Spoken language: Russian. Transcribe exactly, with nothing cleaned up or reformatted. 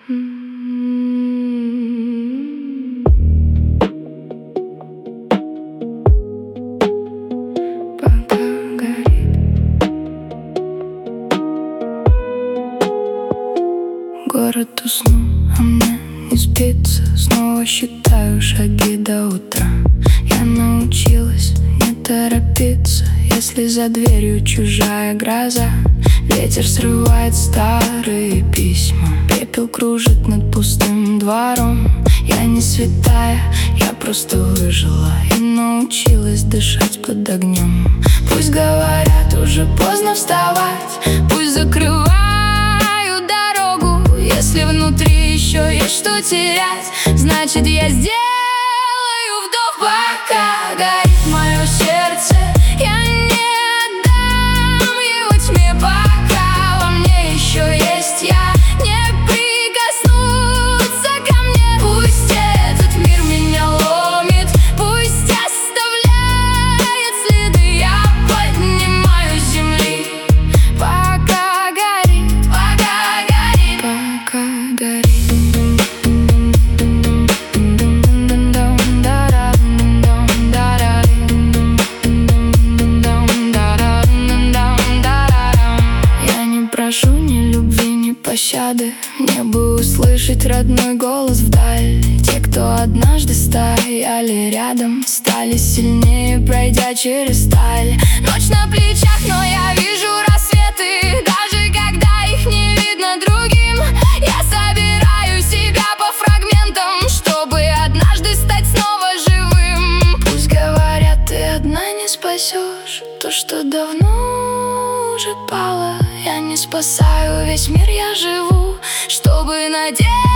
Город уснул, а мне не спится. Снова считаю шаги до утра. Я научилась не торопиться, если за дверью чужая гроза. Ветер срывает старые письма, пепел кружит над пустым двором. Я не святая, я просто выжила и научилась дышать под огнем. Пусть говорят, уже поздно вставать, пусть закрывают дорогу. Если внутри еще есть что терять, значит я сделаю вдох, пока горит мое сердце. Я не отдам его тьме, пока во мне еще есть я. Не прикоснуться ко мне, пусть этот мир меня ломит, пусть оставляет следы. Я поднимаюсь с земли, пока горит, пока горит, пока горит. Прошу ни любви, ни пощады, мне бы услышать родной голос вдаль. Те, кто однажды стояли рядом, стали сильнее, пройдя через сталь. Ночь на плечах, но я вижу рассветы, даже когда их не видно другим. Я собираю себя по фрагментам, чтобы однажды стать снова живым. Пусть говорят, ты одна не спасешь то, что давно уже пало. Я не спасаю весь мир, я живу, чтобы надеяться.